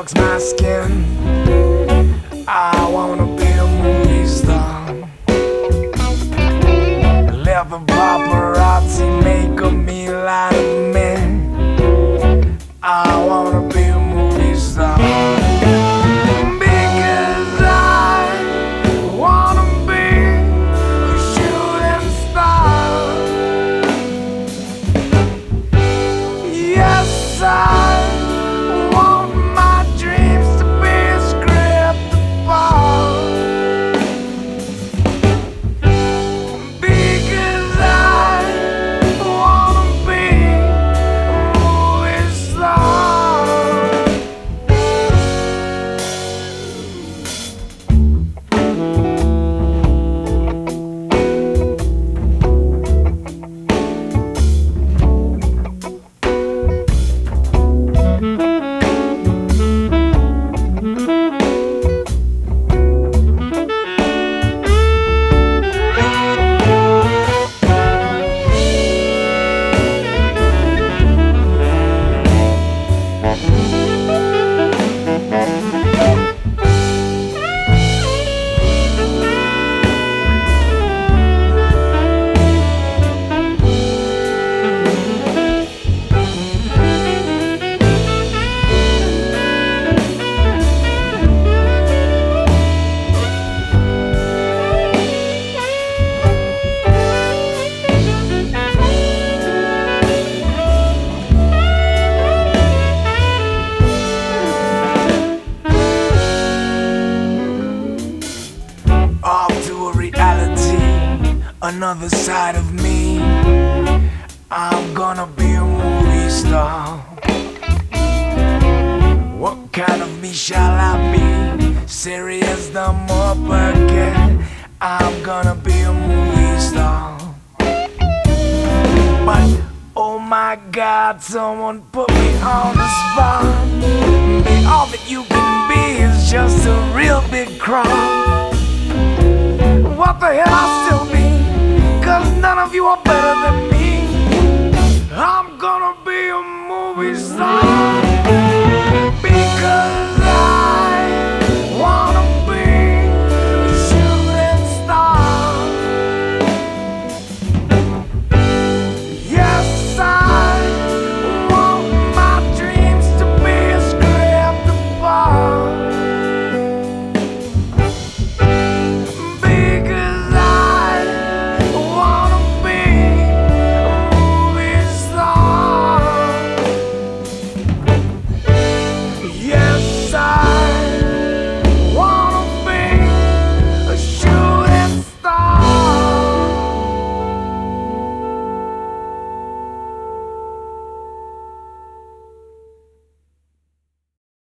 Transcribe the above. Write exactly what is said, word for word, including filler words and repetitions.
botox my skin. I wanna be a movie star. Let the paparazzi make a meal out of me. I wanna be a movie star. Because I wanna be a shooting star. Yes, I want my dreams to be scripted for. Because I wanna be a movie star. Off to a reality, another side of me. I'm gonna be a movie star. What kind of me shall I be? Serious, dumb or bucket? I'm gonna be a movie star. But oh my God, someone put me on the spot. Be all that you can be is just a real big crowd. What the hell I still be? Cause none of you are better than me. I'm gonna be a movie star.